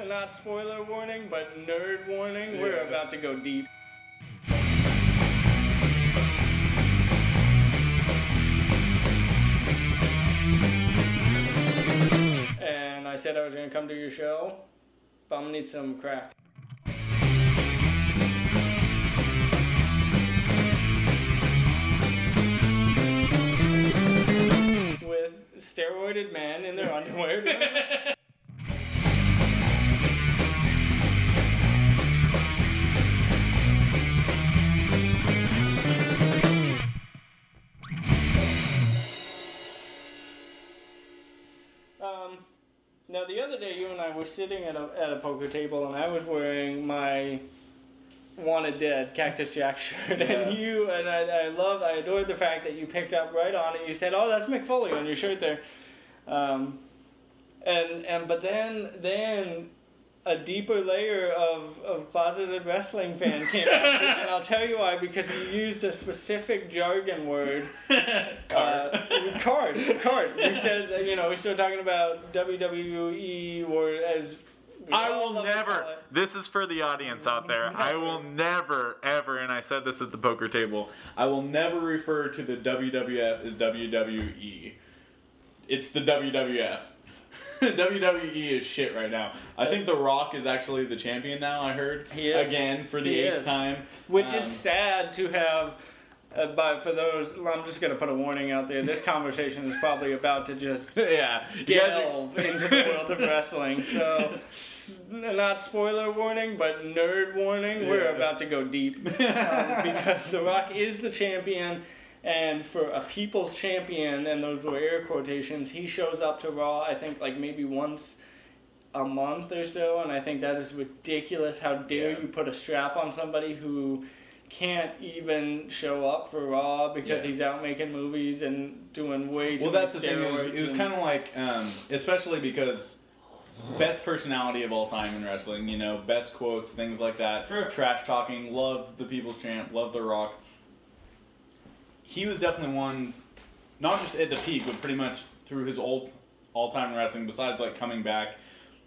Not spoiler warning, but nerd warning. Yeah. We're about to go deep. And I said I was going to come to your show, but I'm going to need some crack. With steroided men in their underwear. Now the other day you and I were sitting at a poker table and I was wearing my Wanted Dead Cactus Jack shirt, and I adored the fact that you picked up right on it. You said, "Oh, that's Mick Foley on your shirt there," but then a deeper layer of closeted wrestling fan came out, and I'll tell you why, because you used a specific jargon word. Card. We said, we started talking about WWE, or as I will never, this is for the audience out there, I will never, ever, and I said this at the poker table, I will never refer to the WWF as WWE. It's the WWF. WWE is shit right now. I think The Rock is actually the champion now, I heard. He is. Again, for the eighth time. Which it's sad to have, but for those, I'm just going to put a warning out there. This conversation is probably about to just delve into the world of wrestling. So, not spoiler warning, but nerd warning. Yeah. We're about to go deep. Because The Rock is the champion. And for a people's champion, and those were air quotations, he shows up to Raw, I think, like maybe once a month or so, and I think that is ridiculous. How dare you put a strap on somebody who can't even show up for Raw because he's out making movies and doing way too much steroids. Well, that's the thing. It was kind of like, especially because best personality of all time in wrestling, best quotes, things like that, trash talking, love the people's champ, love The Rock. He was definitely one, not just at the peak, but pretty much through his all-time wrestling, besides, coming back,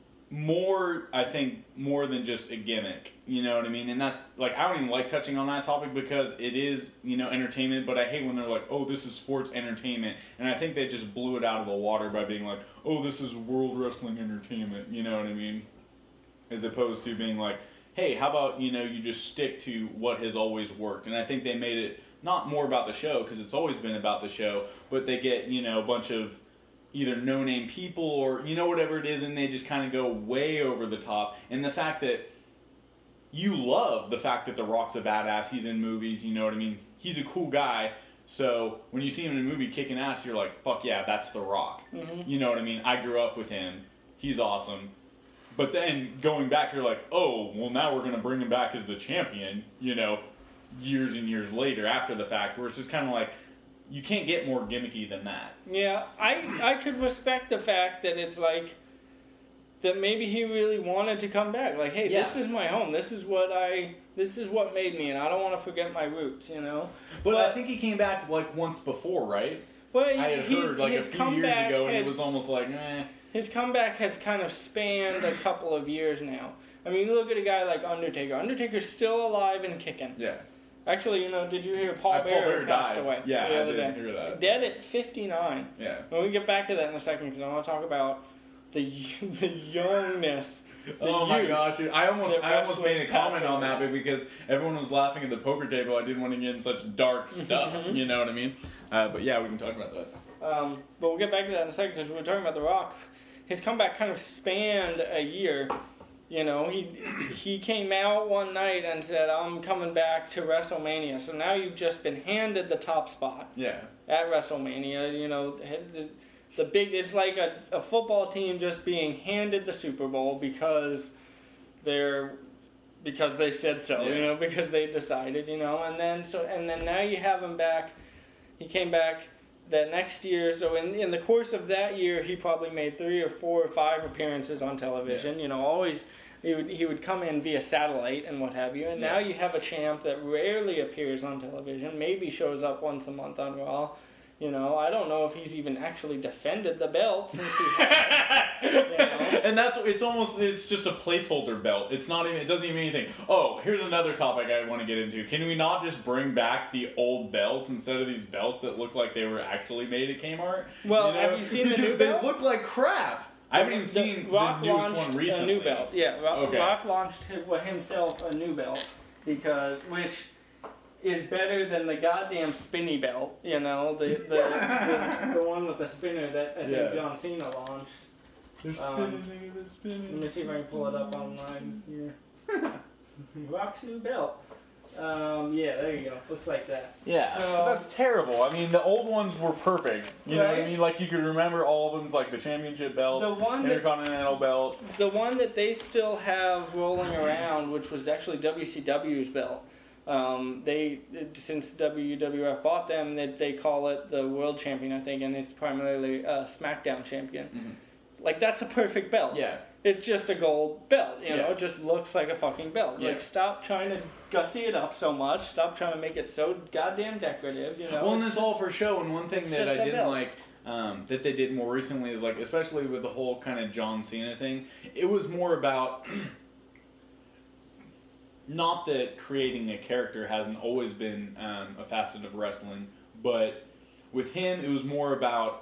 I think, more than just a gimmick, you know what I mean? And that's, I don't even like touching on that topic because it is, entertainment, but I hate when they're like, oh, this is sports entertainment, and I think they just blew it out of the water by being like, oh, this is world wrestling entertainment, you know what I mean? As opposed to being like, hey, how about, you just stick to what has always worked, and I think they made it not more about the show, because it's always been about the show, but they get, a bunch of either no-name people or, whatever it is, and they just kind of go way over the top. And the fact that you love the fact that The Rock's a badass, he's in movies, you know what I mean? He's a cool guy, so when you see him in a movie kicking ass, you're like, fuck yeah, that's The Rock. Mm-hmm. You know what I mean? I grew up with him. He's awesome. But then going back, you're like, oh, well, now we're going to bring him back as the champion, years and years later after the fact, where it's just kind of like, you can't get more gimmicky than that. Yeah, I could respect the fact that it's like, that maybe he really wanted to come back. Like, hey, this is my home. This is what made me, and I don't want to forget my roots, But I think he came back, once before, right? Well, I had heard, a few years ago, and it was almost like, meh. His comeback has kind of spanned a couple of years now. I mean, you look at a guy like Undertaker. Undertaker's still alive and kicking. Yeah. Actually, did you hear Paul Bearer passed away the other day? Hear that. Dead at 59. Yeah. When we get back to that in a second, because I want to talk about the youngness. My gosh, I almost made a comment on that, but because everyone was laughing at the poker table, I didn't want to get in such dark stuff. You know what I mean? But yeah, we can talk about that. But we'll get back to that in a second, because we were talking about The Rock. His comeback kind of spanned a year. He came out one night and said, I'm coming back to WrestleMania. So now you've just been handed the top spot. Yeah. At WrestleMania, it's like a football team just being handed the Super Bowl because they said so, because they decided, and then now you have him back. He came back that next year, so in the course of that year, he probably made 3 or 4 or 5 appearances on television. Yeah. Always he would come in via satellite and what have you. And now you have a champ that rarely appears on television, maybe shows up once a month on Raw. You know, I don't know if he's even actually defended the belt since he had it, you know? And it's just a placeholder belt. It doesn't even mean anything. Oh, here's another topic I want to get into. Can we not just bring back the old belts instead of these belts that look like they were actually made at Kmart? Well, have you seen the new belt? They look like crap. I haven't even seen Rock the newest launched one recently. a new belt. Yeah, Rock launched himself a new belt which is better than the goddamn spinny belt. You know, the one with the spinner that I think John Cena launched. They're spinning, they're spinning. Let me see if I can pull it up online here. Rock's new belt. Yeah, there you go. Looks like that. Yeah, so, that's terrible. I mean, the old ones were perfect. You know what I Right? mean? Like, you could remember all of them, like the championship belt, Intercontinental belt. The one that they still have rolling around, which was actually WCW's belt. Since WWF bought them, they call it the World Champion, I think, and it's primarily a SmackDown Champion. Mm-hmm. Like, that's a perfect belt. Yeah. It's just a gold belt, you know, it just looks like a fucking belt. Yeah. Like, stop trying to gussy it up so much, stop trying to make it so goddamn decorative, you know. Well, and it's all for show, and one thing that I didn't belt. like that they did more recently is, like, especially with the whole kind of John Cena thing, it was more about, not that creating a character hasn't always been a facet of wrestling, but with him, it was more about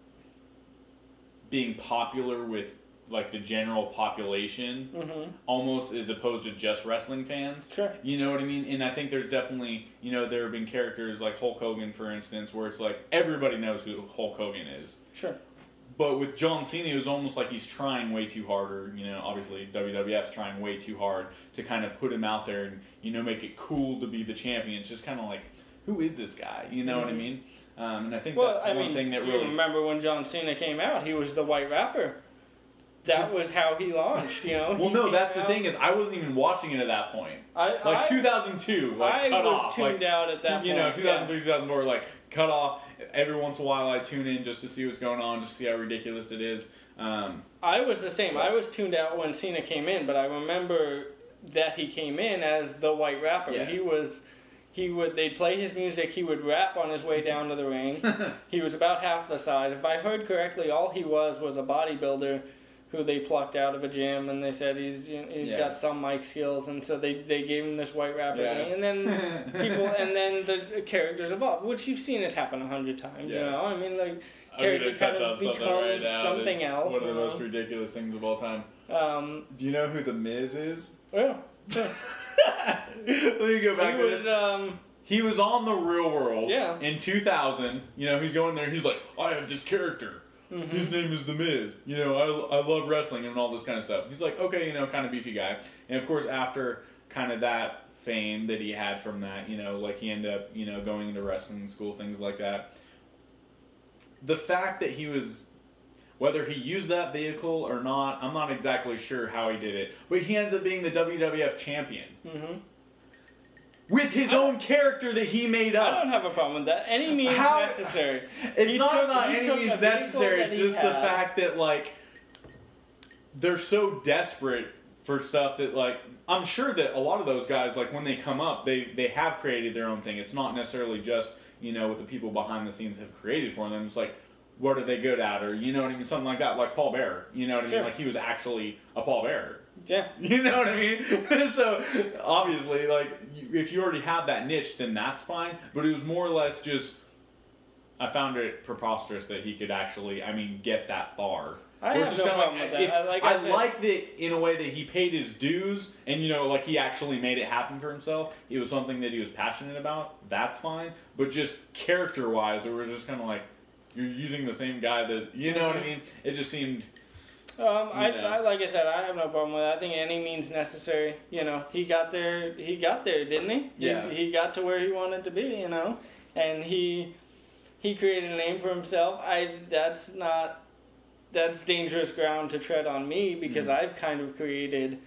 being popular with, like, the general population, almost as opposed to just wrestling fans. Sure. You know what I mean? And I think there's definitely, you know, there have been characters like Hulk Hogan, for instance, where it's like everybody knows who Hulk Hogan is. Sure. But with John Cena, it was almost like he's trying way too hard, or, you know, obviously WWF's trying way too hard to kind of put him out there and, you know, make it cool to be the champion. It's just kind of like, who is this guy? You know what I mean? And I think that's one thing that really... remember when John Cena came out, he was the White Rapper. That was how he launched, you know? Well, no, that's the thing is I wasn't even watching it at that point. 2002, like, I cut was off. tuned out at that point. You know, 2003, 2004, like, cut off. Every once in a while I tune in just to see what's going on, just to see how ridiculous it is. I was the same. I was tuned out when Cena came in, but I remember that he came in as the White Rapper. Yeah. They'd play his music, he would rap on his way down to the ring. He was about half the size. If I heard correctly, all he was a bodybuilder who they plucked out of a gym, and they said he's got some mic skills, and so they gave him this White Rapper thing, and then the characters evolved, which you've seen it happen 100 times. You know, I mean, like, character kind of becomes something else. One of the most ridiculous things of all time. Do you know who The Miz is? Yeah. Let me go back to this. He was on The Real World in 2000. You know, he's going there. He's like, I have this character. His name is The Miz. You know, I love wrestling and all this kind of stuff. He's like, okay, you know, kind of beefy guy. And of course, after kind of that fame that he had from that, you know, like he ended up, you know, going into wrestling school, things like that. The fact that he was, whether he used that vehicle or not, I'm not exactly sure how he did it. But he ends up being the WWF champion. With his own character that he made up. I don't have a problem with that. Any means necessary. It's not about any means necessary. It's just the fact that, like, they're so desperate for stuff that, like, I'm sure that a lot of those guys, like, when they come up, they have created their own thing. It's not necessarily just, you know, what the people behind the scenes have created for them. It's like, what are they good at? Or, you know what I mean? Something like that. Like Paul Bearer. You know what I mean? Like, he was actually a Paul Bearer. Yeah. You know what I mean? So, obviously, like, if you already have that niche, then that's fine. But it was more or less just, I found it preposterous that he could actually, I mean, get that far. I have no problem with that. I like that in a way that he paid his dues and, you know, like, he actually made it happen for himself. It was something that he was passionate about. That's fine. But just character-wise, it was just kind of like, you're using the same guy that, you know what I mean? It just seemed... I like I said, I have no problem with it. I think any means necessary. You know, he got there, didn't he? Yeah. He got to where he wanted to be, you know, and he created a name for himself. That's dangerous ground to tread on me because I've kind of created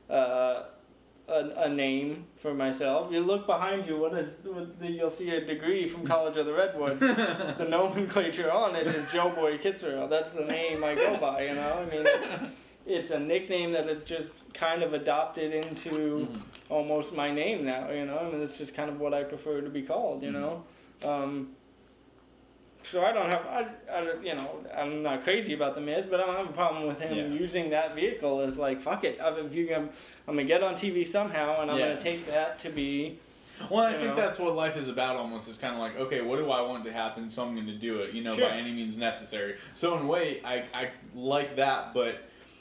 a name for myself. You look behind you, you'll see a degree from College of the Redwood. The nomenclature on it is Joe Boy Kitsero. That's the name I go by, you know? I mean, it's a nickname that is just kind of adopted into almost my name now, you know? I mean, it's just kind of what I prefer to be called, you know? So I don't have, I'm not crazy about the Miz, but I don't have a problem with him using that vehicle as like, fuck it. I'm gonna get on TV somehow, and I'm gonna take that to be. Well, I think that's what life is about. Almost is kind of like, okay, what do I want to happen? So I'm going to do it. By any means necessary. So in a way, I like that, but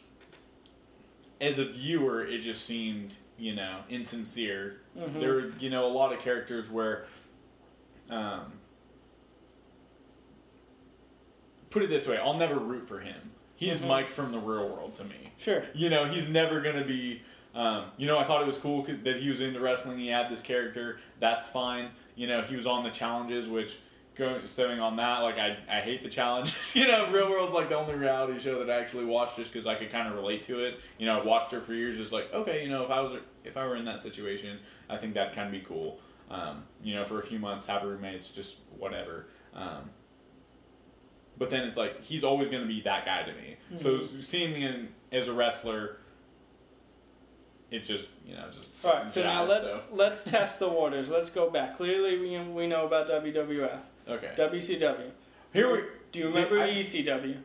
as a viewer, it just seemed insincere. Mm-hmm. There were a lot of characters where. Put it this way, I'll never root for him. He's Mike from the real world to me. Sure. He's never going to be... I thought it was cool that he was into wrestling. He had this character. That's fine. He was on the challenges, which, stemming on that, like, I hate the challenges. Real World's like the only reality show that I actually watched just because I could kind of relate to it. I watched her for years just like, okay, if I were in that situation, I think that'd kind of be cool. For a few months, have roommates, just whatever. But then it's like, he's always going to be that guy to me. Mm-hmm. So seeing him as a wrestler, it just, All right, so now let's test the waters. Let's go back. Clearly, we know about WWF. Okay. WCW. Do you remember ECW?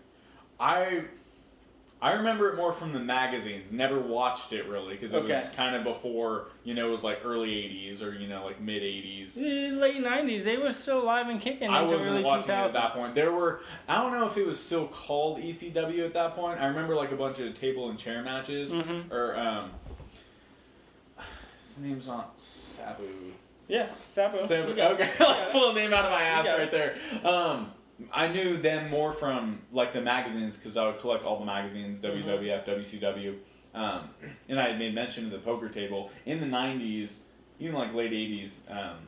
I remember it more from the magazines. Never watched it really because it was kind of before, it was like early 80s or, like mid 80s. Late 90s. They were still alive and kicking I into wasn't early watching 2000s. it at that point. There were, I don't know if it was still called ECW at that point. I remember like a bunch of table and chair matches. Mm-hmm. Or, his name's not Sabu. Yeah, Sabu. Okay, full name out of my ass right there. I knew them more from like the magazines because I would collect all the magazines, WWF, WCW, and I had made mention of the poker table in the '90s, even like late '80s.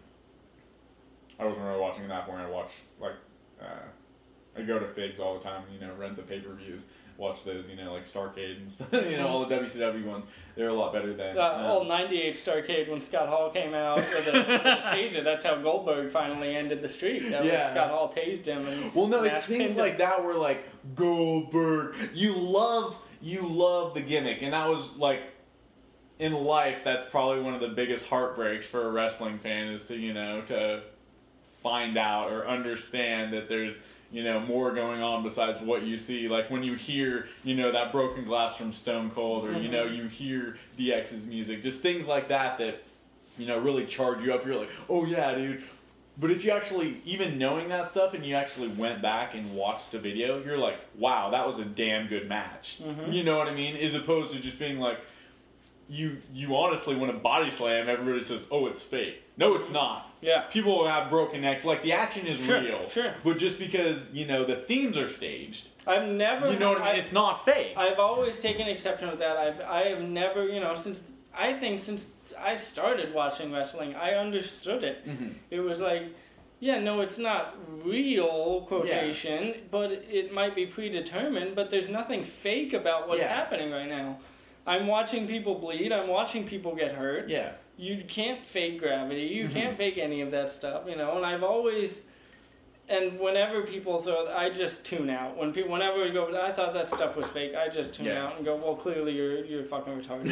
I wasn't really watching that point. I watch like I go to Figs all the time, rent the pay-per-views, watch those, like Starrcade and stuff, all the WCW ones. They're a lot better than... old 98 Starrcade when Scott Hall came out with a taser. That's how Goldberg finally ended the streak. That was Scott Hall tased him. And it's things like that where, like, Goldberg, you love the gimmick. And that was, like, in life, that's probably one of the biggest heartbreaks for a wrestling fan is to, to find out or understand that there's... more going on besides what you see. Like when you hear, that broken glass from Stone Cold or, you hear DX's music, just things like that, really charge you up. You're like, oh yeah, dude. But if you actually, even knowing that stuff and you actually went back and watched a video, you're like, wow, that was a damn good match. Mm-hmm. You know what I mean? As opposed to just being like, you honestly, when a body slam, everybody says, oh, it's fake. No, it's not. Yeah. People have broken necks. Like, the action is real. Sure. But just because, the themes are staged. I've never... You know what I mean? It's not fake. I've always taken exception with that. I have never, since I started watching wrestling, I understood it. Mm-hmm. It was like, it's not real, quotation, but it might be predetermined, but there's nothing fake about what's happening right now. I'm watching people bleed. I'm watching people get hurt. Yeah. You can't fake gravity. You can't fake any of that stuff, And I've always, and whenever people I just tune out. Whenever we go, I thought that stuff was fake. I just tune out and go, well, clearly you're fucking retarded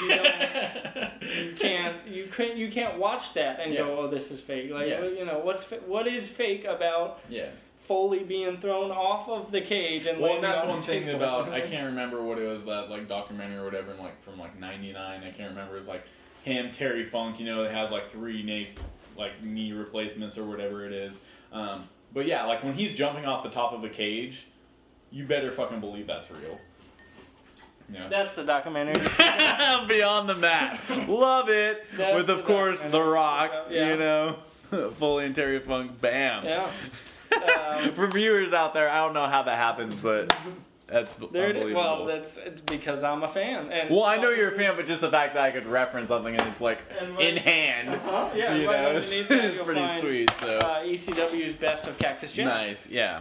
because you can't watch that and go, oh, this is fake. Like, what is fake about? Yeah. Foley being thrown off of the cage and and that's one thing about I can't remember what it was that like documentary or whatever from like '99. I can't remember. It was like him, Terry Funk. It has like 3 knee replacements or whatever it is. But yeah, like when he's jumping off the top of a cage, you better fucking believe that's real. Yeah. That's the documentary. Beyond the Mat. Love it. With of course The Rock. Foley and Terry Funk. Bam. Yeah. For viewers out there, I don't know how that happens, but that's unbelievable. Well, it's because I'm a fan. And I know you're a fan, but just the fact that I could reference something and it's like in hand, it's pretty sweet. So ECW's Best of Cactus Jack. Nice, yeah.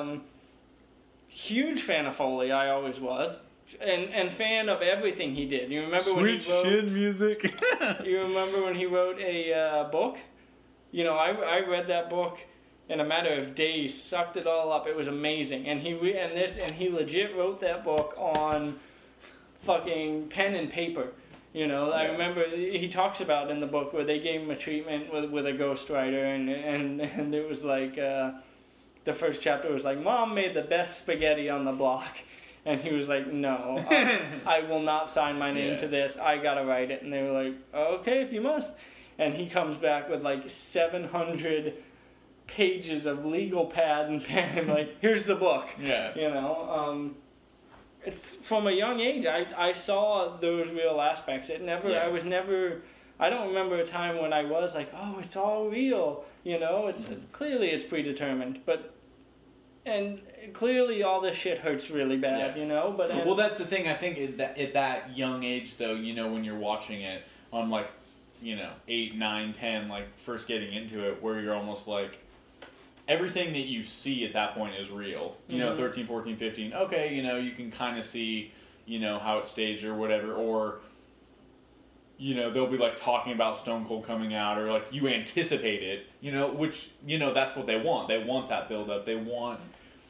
Huge fan of Foley, I always was. And fan of everything he did. You remember when he wrote... Sweet shin music. You remember when he wrote a book? I read that book in a matter of days, sucked it all up. It was amazing, and he legit wrote that book on fucking pen and paper. I remember he talks about in the book where they gave him a treatment with a ghostwriter, and it was like the first chapter was like, Mom made the best spaghetti on the block. And he was like, no, I will not sign my name to this. I got to write it. And they were like, okay, if you must. And he comes back with like 700 pages of legal pad and pen. Like, here's the book. Yeah. You know, it's from a young age. I saw those real aspects. I don't remember a time when I was like, oh, it's all real. You know, clearly it's predetermined. And clearly all this shit hurts really bad, you know? Well, that's the thing. I think at that young age, though, you know, when you're watching it on, like, you know, 8, 9, 10, like, first getting into it, where you're almost like, everything that you see at that point is real. You know, 13, 14, 15, okay, you know, you can kind of see, you know, how it's staged or whatever, or, you know, they'll be, like, talking about Stone Cold coming out, or, like, you anticipate it, you know, which, you know, that's what they want. They want that build-up. They want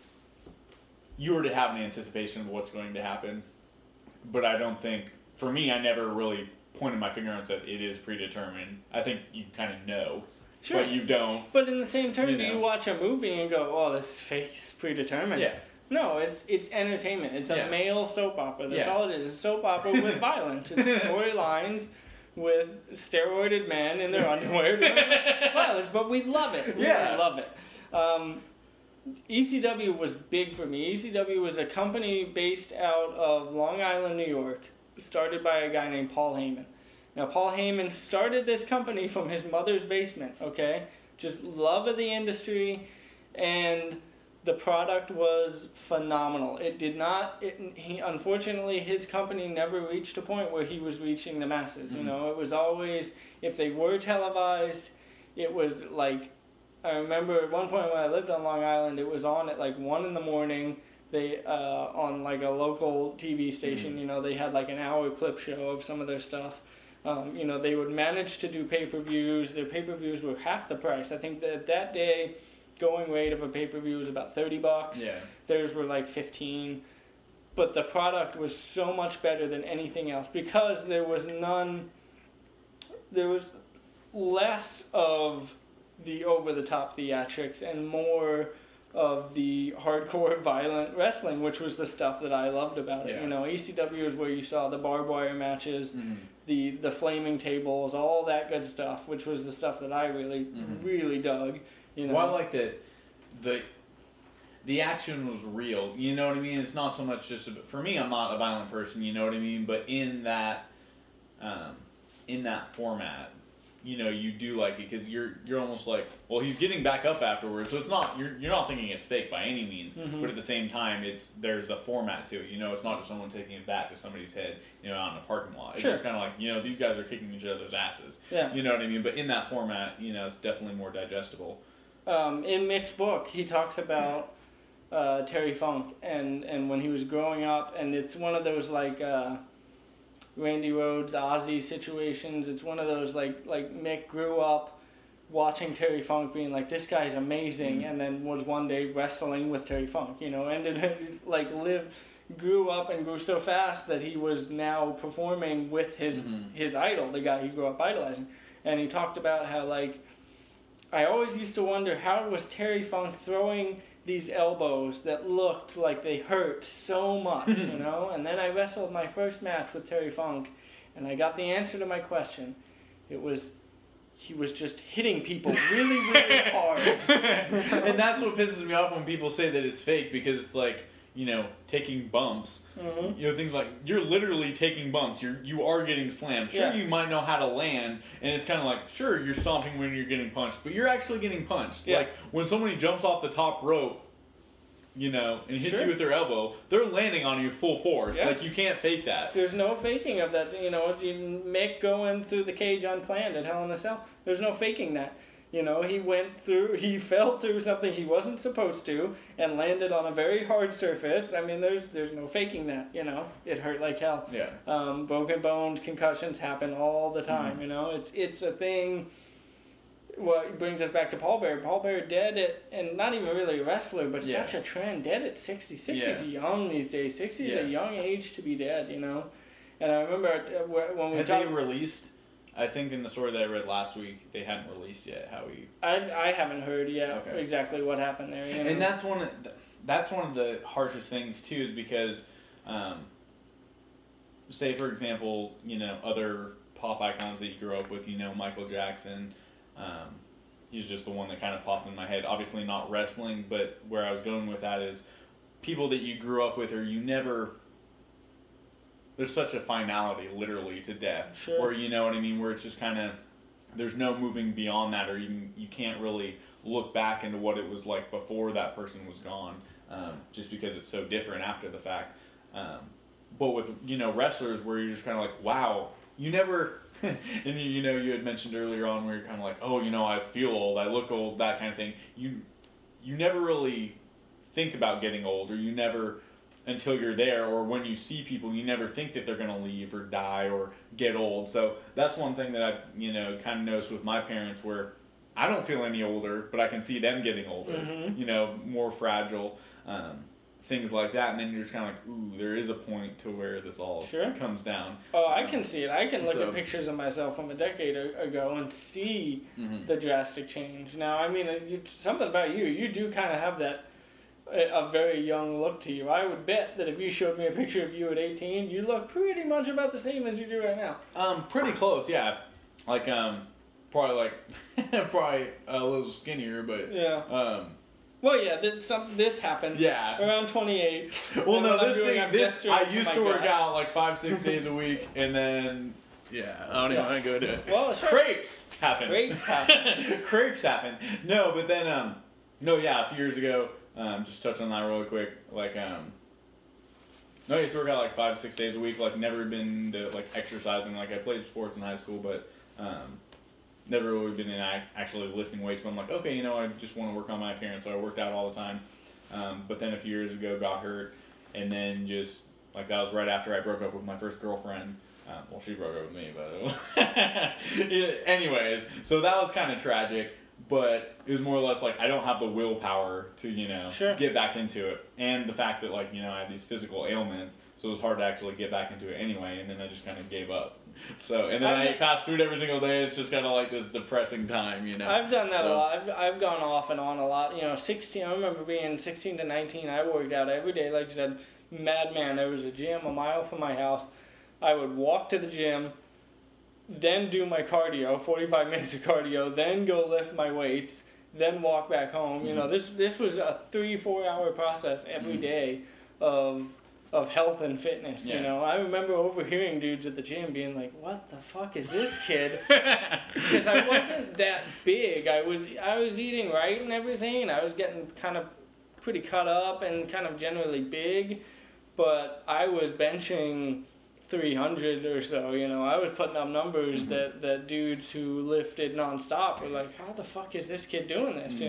you already have an anticipation of what's going to happen. But I don't think, for me, I never really pointed my finger and said it is predetermined. I think you kind of know, but you don't. But in the same turn, do you watch a movie and go, oh, this fake is predetermined? Yeah. No, it's entertainment. It's a male soap opera. That's all it is. It's a soap opera with violence. It's storylines with steroided men in their underwear doing violence. But we love it. We love it. ECW was big for me. ECW was a company based out of Long Island, New York, started by a guy named Paul Heyman. Now, Paul Heyman started this company from his mother's basement, okay? Just love of the industry, and the product was phenomenal. It did not, unfortunately, his company never reached a point where he was reaching the masses, you know? It was always, if they were televised, it was like, I remember at one point when I lived on Long Island, it was on at like 1 a.m. They on like a local TV station, you know, they had like an hour clip show of some of their stuff. You know, they would manage to do pay-per-views. Their pay-per-views were half the price. I think that day, going rate of a pay-per-view was about $30. Yeah. Theirs were like 15. But the product was so much better than anything else because there was less of the over-the-top theatrics and more of the hardcore violent wrestling, which was the stuff that I loved about it. You know, ECW is where you saw the barbed wire matches, the flaming tables, all that good stuff, which was the stuff that I really, really dug. You know? Well, I like that the action was real. You know what I mean? It's not so much just for me. I'm not a violent person. You know what I mean? But in that format, you know, you do like it because you're almost like, well, he's getting back up afterwards, so it's not you're not thinking it's fake by any means, but at the same time, there's the format to it. You know, it's not just someone taking it back to somebody's head, you know, out in a parking lot. It's just kind of like, you know, these guys are kicking each other's asses. Yeah. You know what I mean? But in that format, you know, it's definitely more digestible. In Mick's book, he talks about Terry Funk and when he was growing up, and it's one of those like Randy Rhoads, Ozzy situations. It's one of those like Mick grew up watching Terry Funk being like, this guy's amazing, and then was one day wrestling with Terry Funk, you know, and then grew up and grew so fast that he was now performing with his idol, the guy he grew up idolizing. And he talked about how, like, I always used to wonder, how was Terry Funk throwing these elbows that looked like they hurt so much, you know? And then I wrestled my first match with Terry Funk, and I got the answer to my question. It was, he was just hitting people really, really hard. And that's what pisses me off when people say that it's fake, because it's like, you know, taking bumps, you know, things like, you're literally taking bumps, you are getting slammed. Sure, you might know how to land, and it's kind of like, sure, you're stomping when you're getting punched, but you're actually getting punched. Yeah. Like, when somebody jumps off the top rope, you know, and hits you with their elbow, they're landing on you full force. Yeah. Like, you can't fake that. There's no faking of that. You know, Mick going through the cage unplanned at Hell in a Cell, there's no faking that. You know, he fell through something he wasn't supposed to and landed on a very hard surface. I mean, there's no faking that, you know. It hurt like hell. Yeah. Broken bones, concussions happen all the time, you know. It's a thing. Well, it brings us back to Paul Bearer. Paul Bearer dead and not even really a wrestler, but such a trend, dead at 60. 60 is young these days. 60 is a young age to be dead, you know. And I remember when we they released... I think in the story that I read last week, they hadn't released yet how he. I haven't heard yet exactly what happened there. You know? And that's one of the harshest things too, is because, say for example, other pop icons that you grew up with, Michael Jackson. He's just the one that kind of popped in my head. Obviously not wrestling, but where I was going with that is people that you grew up with, or you never. There's such a finality, literally, to death. Sure. Where, you know what I mean, where it's just kind of, there's no moving beyond that, or you can't really look back into what it was like before that person was gone, just because it's so different after the fact. But with, wrestlers where you're just kind of like, wow, you never, and you had mentioned earlier on where you're kind of like, oh, I feel old, I look old, that kind of thing. You never really think about getting old, or you never, until you're there, or when you see people, you never think that they're going to leave or die or get old. So that's one thing that I've, kind of noticed with my parents, where I don't feel any older, but I can see them getting older, more fragile, things like that. And then you're just kind of like, ooh, there is a point to where this all comes down. Oh, I can see it. I can look at pictures of myself from a decade ago and see the drastic change. Now, I mean, something about you do kind of have that a very young look to you. I would bet that if you showed me a picture of you at 18, you look pretty much about the same as you do right now. Pretty close, yeah. Like, probably a little skinnier, but yeah. Well, yeah, this happened. Yeah. Around 28. Well, no, I used to work out like 5-6 days a week, and then. Yeah, I don't even want to go to it. Well, sure. Crepes happened. Crepes happened. No, but then, a few years ago. Just touch on that really quick. Like, I used to work out like 5-6 days a week. Like, never been to like exercising. Like, I played sports in high school, but never really been in actually lifting weights. But I'm like, okay, I just want to work on my appearance, so I worked out all the time. But then a few years ago, got hurt, and then just like that was right after I broke up with my first girlfriend. Well, she broke up with me, but anyways, so that was kind of tragic. But it was more or less like I don't have the willpower to, get back into it. And the fact that, like, I have these physical ailments, so it was hard to actually get back into it anyway, and then I just kind of gave up. So, and then I eat fast food every single day. It's just kind of like this depressing time, I've done that a lot. I've gone off and on a lot. 16, I remember being 16 to 19, I worked out every day, like you said, madman. There was a gym a mile from my house. I would walk to the gym, then do my cardio, 45 minutes of cardio, then go lift my weights, then walk back home. This was a 3-4 hour process every day of health and fitness. I remember overhearing dudes at the gym being like, "What the fuck is this kid?" Because I wasn't that big. I was eating right and everything, and I was getting kind of pretty cut up and kind of generally big, but I was benching 300 or so, I was putting up numbers that dudes who lifted nonstop were like, how the fuck is this kid doing this,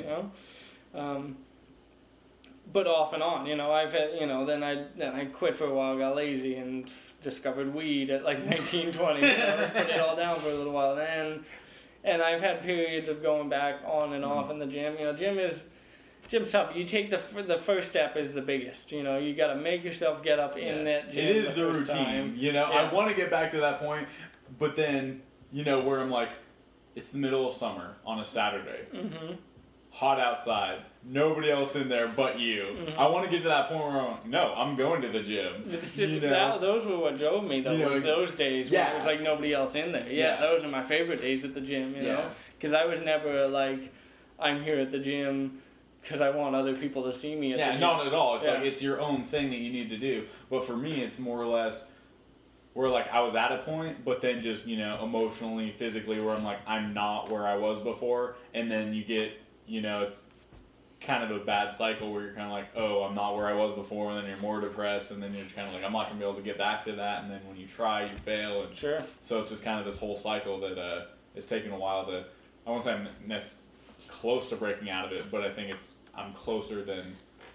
but off and on, I've had, then I quit for a while, got lazy, and discovered weed at like 19, 20, put it all down for a little while then, and I've had periods of going back on and off in the gym. Gym's tough. You take the first step is the biggest. You got to make yourself get up in that gym. It is the routine. I want to get back to that point, but then where I'm like, it's the middle of summer on a Saturday, hot outside, nobody else in there but you. I want to get to that point where I'm like, no, I'm going to the gym. Those were what drove me though. Those days when it was like nobody else in there. Those are my favorite days at the gym. Because I was never like, I'm here at the gym because I want other people to see me at the gym. Not at all. It's like it's your own thing that you need to do. But for me, it's more or less where like I was at a point, but then just emotionally, physically, where I'm like I'm not where I was before, and then you get it's kind of a bad cycle where you're kind of like, oh, I'm not where I was before, and then you're more depressed, and then you're just kind of like, I'm not gonna be able to get back to that, and then when you try, you fail, and so it's just kind of this whole cycle that it's taken a while to. I won't say I'm close to breaking out of it, but I think I'm closer than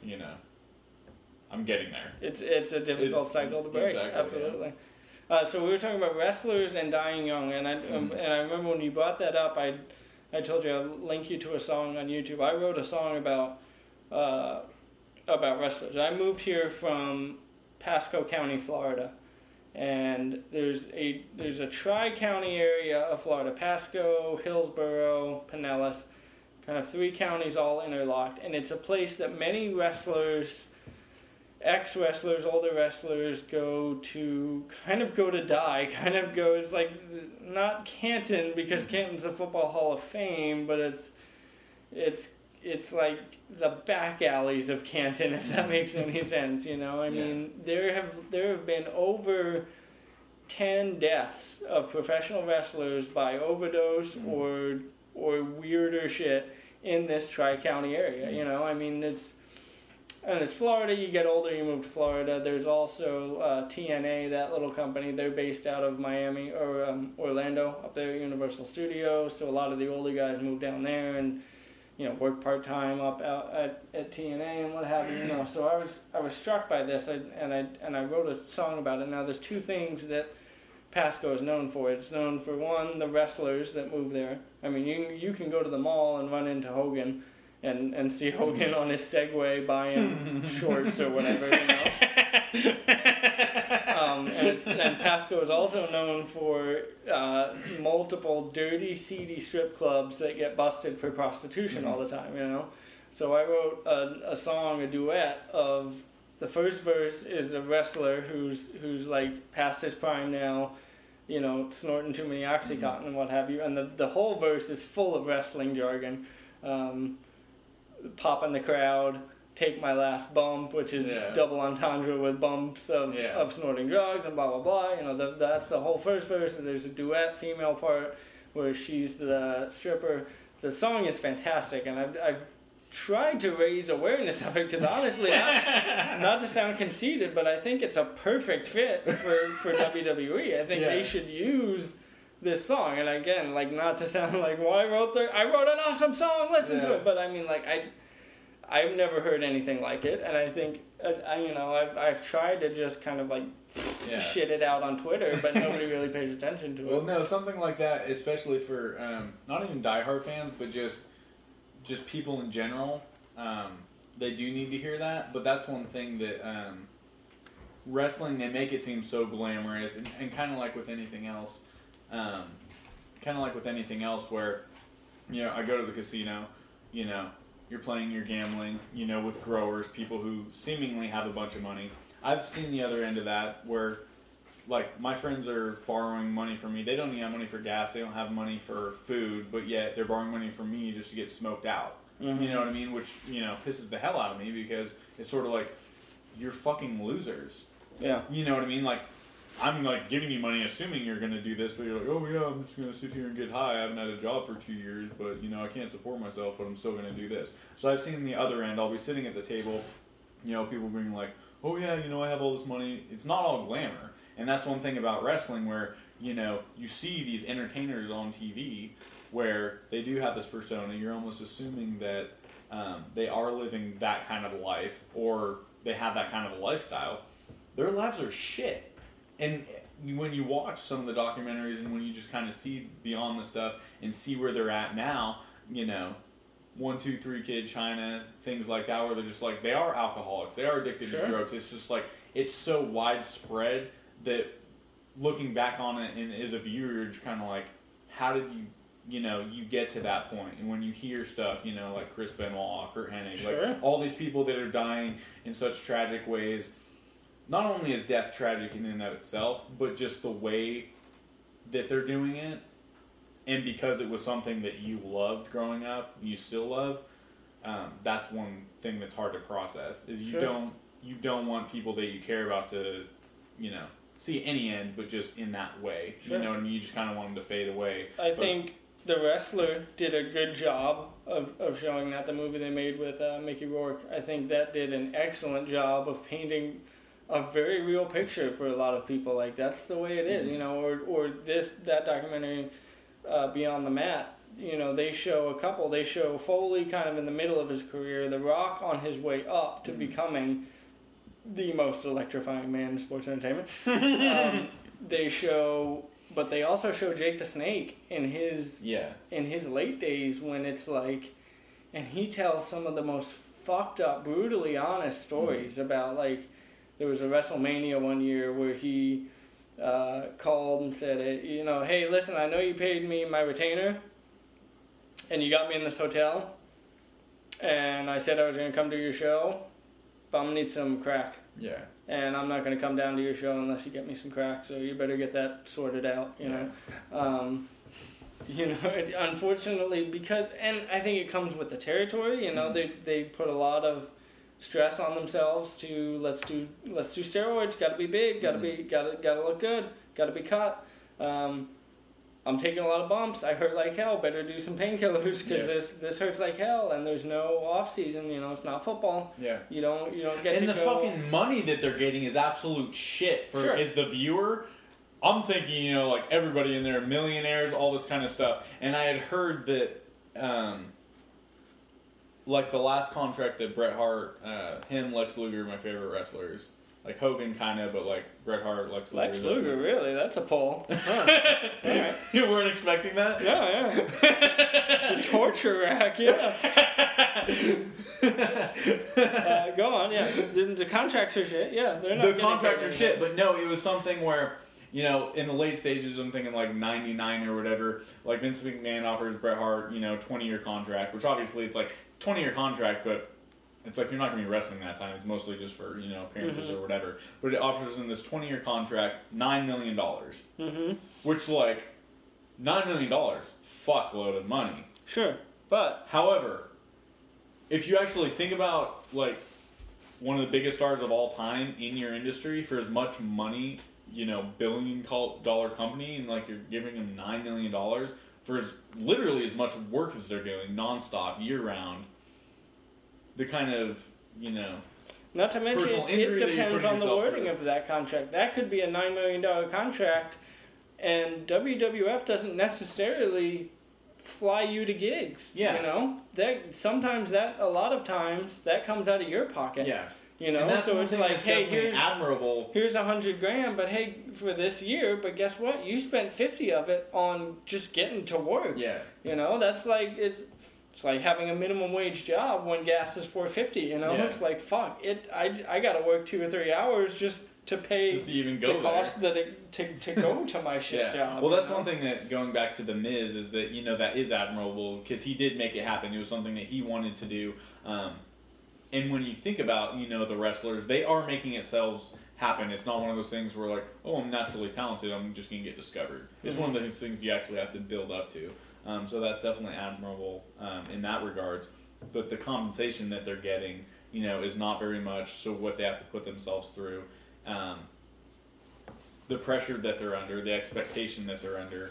I'm getting there. It's a difficult cycle to break. Exactly, absolutely. Yeah. So we were talking about wrestlers and dying young, and I remember when you brought that up, I told you I'd link you to a song on YouTube. I wrote a song about wrestlers. I moved here from Pasco County, Florida, And there's a tri-county area of Florida: Pasco, Hillsborough, Pinellas, kind of 3 counties all interlocked. And it's a place that many wrestlers, ex-wrestlers, older wrestlers go to die. It's like, not Canton, because Canton's a football Hall of Fame, but it's like the back alleys of Canton, if that makes any sense, I mean, there have been over 10 deaths of professional wrestlers by overdose or weirder shit in this tri-county area, I mean, it's Florida. You get older, you move to Florida. There's also TNA, that little company. They're based out of Miami or Orlando, up there at Universal Studios. So a lot of the older guys move down there and work part-time out at TNA and what have you. So I was struck by this, and I wrote a song about it. Now there's 2 things that Pasco is known for. It's known for, one, the wrestlers that move there. I mean, you can go to the mall and run into Hogan and see Hogan on his Segway buying shorts or whatever, And Pasco is also known for multiple dirty, seedy strip clubs that get busted for prostitution all the time, So I wrote a song, a duet of, the first verse is a wrestler who's like past his prime now, snorting too many Oxycontin and what have you, and the whole verse is full of wrestling jargon. Pop in the crowd, take my last bump, which is double entendre with bumps of snorting drugs and blah blah blah. That's the whole first verse. And there's a duet female part where she's the stripper. The song is fantastic, and I've tried to raise awareness of it, because honestly, not to sound conceited, but I think it's a perfect fit for WWE. I think they should use this song. And again, like, not to sound like, well, I wrote an awesome song, listen to it, but I mean, like, I've never heard anything like it, and I think I've tried to just kind of like shit it out on Twitter, but nobody really pays attention to it. Well, no, something like that, especially for not even diehard fans, but just people in general, they do need to hear that. But that's one thing that wrestling, they make it seem so glamorous, and kind of like with anything else. Where, I go to the casino, you're playing, you're gambling, with growers, people who seemingly have a bunch of money. I've seen the other end of that where, like, my friends are borrowing money from me. They don't even have money for gas. They don't have money for food, but yet they're borrowing money from me just to get smoked out. Mm-hmm. You know what I mean? Which, pisses the hell out of me, because it's sort of like, you're fucking losers. Yeah. You know what I mean? Like, I'm, like, giving you money assuming you're going to do this, but you're like, oh, yeah, I'm just going to sit here and get high. I haven't had a job for 2 years, but, I can't support myself, but I'm still going to do this. So I've seen the other end. I'll be sitting at the table, people being like, oh, yeah, I have all this money. It's not all glamour. And that's one thing about wrestling where, you see these entertainers on TV where they do have this persona. You're almost assuming that they are living that kind of a life, or they have that kind of a lifestyle. Their lives are shit. And when you watch some of the documentaries, and when you just kind of see beyond the stuff and see where they're at now, 1, 2, 3 Kid, China, things like that, where they're just like, they are alcoholics, they are addicted to drugs. It's just like, it's so widespread that looking back on it, and as a viewer, you're just kind of like, how did you get to that point? And when you hear stuff, like Chris Benoit, Kurt Hennig, like all these people that are dying in such tragic ways. Not only is death tragic in and of itself, but just the way that they're doing it, and because it was something that you loved growing up, you still love. That's one thing that's hard to process. Is you don't want people that you care about to, see any end, but just in that way. You know what I mean? You just kind of want them to fade away. I think The Wrestler did a good job of showing that. The movie they made with Mickey Rourke, I think that did an excellent job of painting a very real picture for a lot of people. Like, that's the way it is, or that documentary, Beyond the Mat, they show a couple. They show Foley kind of in the middle of his career, The Rock on his way up to becoming the most electrifying man in sports entertainment. But they also show Jake the Snake in his late days, when it's like, and he tells some of the most fucked up, brutally honest stories about, like, there was a WrestleMania one year where he called and said, hey, listen, I know you paid me my retainer, and you got me in this hotel, and I said I was going to come to your show, but I'm going to need some crack. Yeah. And I'm not going to come down to your show unless you get me some crack, so you better get that sorted out, you know. Unfortunately, because, and I think it comes with the territory, they put a lot of stress on themselves to let's do steroids, got to be big, got to look good, got to be cut. I'm taking a lot of bumps. I hurt like hell. Better do some painkillers because this hurts like hell. And there's no off season. It's not football. Yeah. You don't get. And to the go. fucking money that they're getting is absolute shit. As the viewer, I'm thinking like everybody in there, millionaires, all this kind of stuff. And I had heard that, like the last contract that Bret Hart, him, Lex Luger, my favorite wrestlers. Like Hogan, kind of, but like Bret Hart, Lex Luger. Lex Luger, really? That's a pull. Huh. All right. You weren't expecting that? Yeah. The torture rack, yeah. Go on, yeah. The contracts are shit, yeah. They're not. The contracts are shit, but no, it was something where, in the late stages, I'm thinking like 99 or whatever, like Vince McMahon offers Bret Hart, 20-year contract, which obviously it's like 20-year contract, but it's like you're not going to be wrestling that time. It's mostly just for, appearances or whatever. But it offers him this 20-year contract, $9 million. Mm-hmm. Which, like, $9 million, fuckload of money. Sure, but... However, if you actually think about, like, one of the biggest stars of all time in your industry for as much money, billion-dollar company, and, like, you're giving him $9 million for literally as much work as they're doing, nonstop, year-round, the kind of, Not to mention, it depends on the wording of that contract. That could be a $9 million contract, and WWF doesn't necessarily fly you to gigs. Yeah. A lot of times, that comes out of your pocket. Yeah. And that's so it's like, hey, here's $100,000, but hey, for this year, but guess what? You spent 50 of it on just getting to work. Yeah. That's like, it's like having a minimum wage job when gas is $4.50. Yeah. It's like, fuck it. I got to work 2 or 3 hours just to pay just to even go the cost to go to my shit job. Well, that's one thing that, going back to The Miz, is that that is admirable because he did make it happen. It was something that he wanted to do. And when you think about the wrestlers, they are making themselves happen. It's not one of those things where like, oh, I'm naturally talented, I'm just gonna get discovered. It's one of those things you actually have to build up to. So that's definitely admirable in that regards. But the compensation that they're getting, is not very much. So what they have to put themselves through, the pressure that they're under, the expectation that they're under.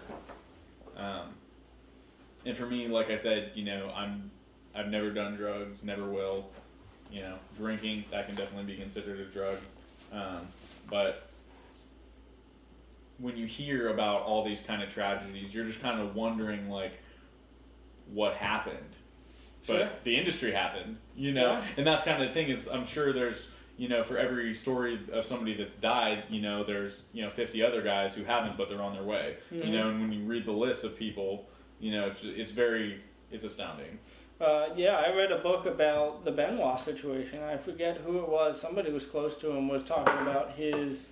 And for me, like I said, I've never done drugs, never will. Drinking, that can definitely be considered a drug. But when you hear about all these kind of tragedies, you're just kind of wondering, like, what happened. But sure. The industry happened, Yeah. And that's kind of the thing is, I'm sure there's, for every story of somebody that's died, there's, 50 other guys who haven't, but they're on their way. Mm-hmm. And when you read the list of people, it's astounding. I read a book about the Benoit situation. I forget who it was. Somebody was close to him was talking about his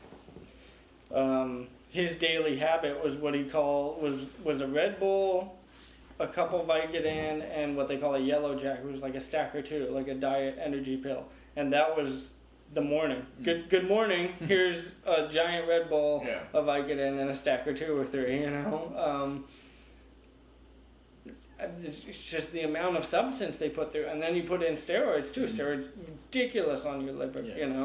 daily habit was what he called was a Red Bull, a couple Vicodin, and what they call a Yellow Jack, which was like a stack or two, like a diet energy pill. And that was the morning. Good morning. Here's a giant Red Bull, a Vicodin, and a stack or 2 or 3. It's just the amount of substance they put through, and then you put in steroids too. Steroids ridiculous on your liver,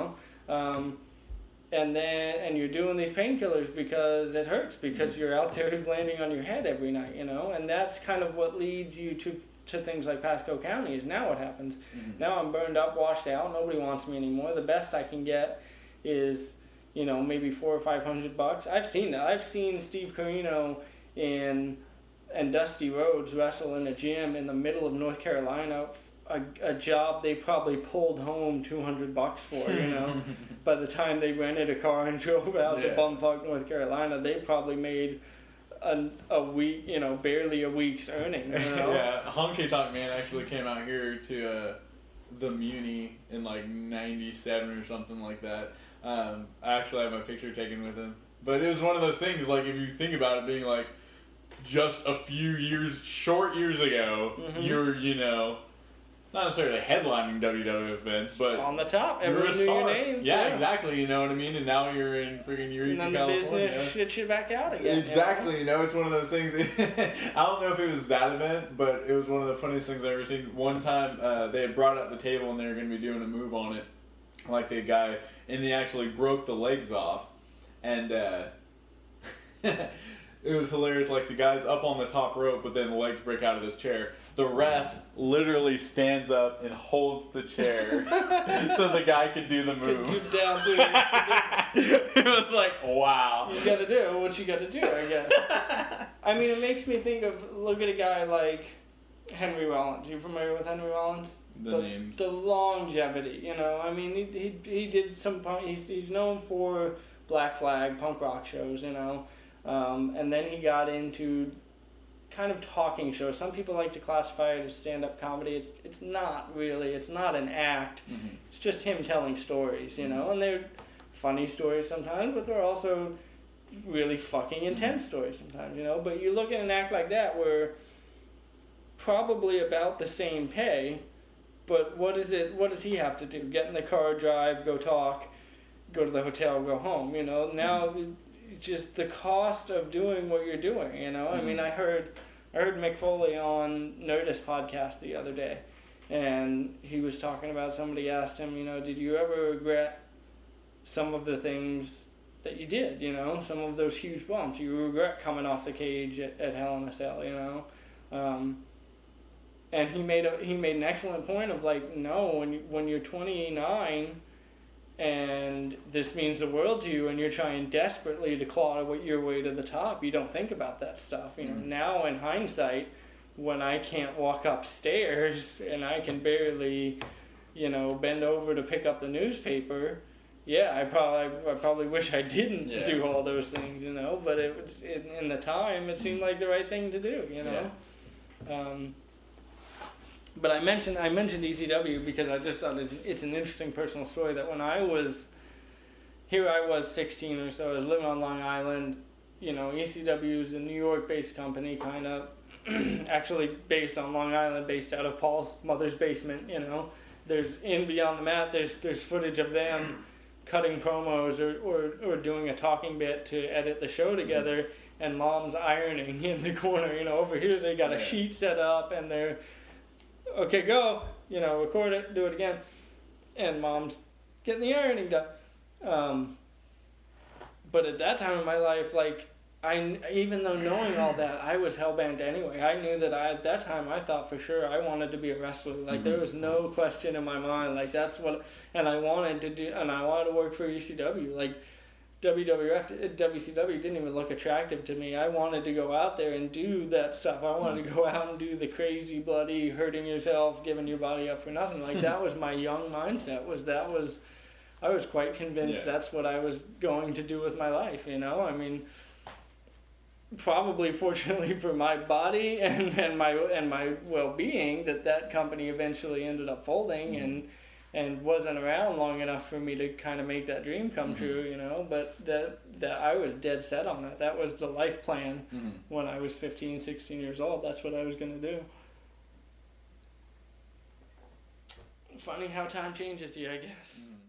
and you're doing these painkillers because it hurts, because you're out there landing on your head every night, and that's kind of what leads you to things like Pasco County. Is now what happens. Now I'm burned up, washed out. Nobody wants me anymore. The best I can get is maybe $400 or $500. I've seen that. I've seen Steve Corino and Dusty Rhodes wrestle in a gym in the middle of North Carolina, a job they probably pulled home $200 for, By the time they rented a car and drove out to bumfuck North Carolina, they probably made a week, barely a week's earnings. Yeah, Honky Tonk Man actually came out here to the Muni in like 97 or something like that. I actually have my picture taken with him. But it was one of those things, like, if you think about it being, like, just a few short years ago, you're, you know, not necessarily headlining WWF events, but on the top, you're everyone a knew star. your name. Yeah, exactly, you know what I mean? And now you're in freaking Eureka, and then California. the business shit you back out again. Exactly, you know, it's one of those things. I don't know if it was that event, but it was one of the funniest things I've ever seen. One time, they had brought out the table and they were going to be doing a move on it, like the guy, and they actually broke the legs off, and it was hilarious. Like, the guy's up on the top rope, but then the legs break out of his chair. The ref literally stands up and holds the chair so the guy could do the move. It was like, wow. You gotta do what you gotta do, I guess. I mean, it makes me think of, look at a guy like Henry Rollins. You familiar with Henry Rollins? The names. The longevity, you know. I mean, he did some punk, he's known for Black Flag, punk rock shows, you know. And then he got into kind of talking shows. Some people like to classify it as stand-up comedy. It's not really. It's not an act. Mm-hmm. It's just him telling stories, you know. And they're funny stories sometimes, but they're also really fucking intense stories sometimes, you know. But you look at an act like that where probably about the same pay, but what does he have to do? Get in the car, drive, go talk, go to the hotel, go home, you know. Now just the cost of doing what you're doing, you know. I mean, I heard Mick Foley on Nerdist podcast the other day, and he was talking about, somebody asked him, you know, did you ever regret some of the things that you did, you know, some of those huge bumps? You regret coming off the cage at Hell in a Cell, you know? And he made an excellent point of, like, no, when you're 29 and this means the world to you, and you're trying desperately to claw your way to the top, you don't think about that stuff. You know, now in hindsight, when I can't walk upstairs and I can barely, you know, bend over to pick up the newspaper, yeah, I probably wish I didn't do all those things, you know. But in the time, it seemed like the right thing to do, you know. Yeah. But I mentioned ECW because I just thought it's an interesting personal story that when I was 16 or so, I was living on Long Island. You know, ECW is a New York-based company, kind of, actually based on Long Island, based out of Paul's mother's basement. You know, there's in Beyond the Mat, there's footage of them cutting promos or doing a talking bit to edit the show together, and Mom's ironing in the corner. You know, over here they got a sheet set up and they're, okay, go, you know, record it, do it again, and Mom's getting the ironing done. But at that time in my life, like, even though knowing all that, I was hellbent anyway. I knew that at that time, I thought for sure I wanted to be a wrestler. Like, there was no question in my mind. Like, that's what, and I wanted to do, and I wanted to work for ECW. Like, WCW didn't even look attractive to me. I wanted to go out there and do that stuff. I wanted to go out and do the crazy, bloody, hurting yourself, giving your body up for nothing. Like, that was my young mindset. I was quite convinced that's what I was going to do with my life, you know? I mean, probably fortunately for my body and my well-being, that company eventually ended up folding and wasn't around long enough for me to kind of make that dream come true, you know. But that I was dead set on that. That was the life plan when I was 15, 16 years old. That's what I was going to do. Funny how time changes you, I guess.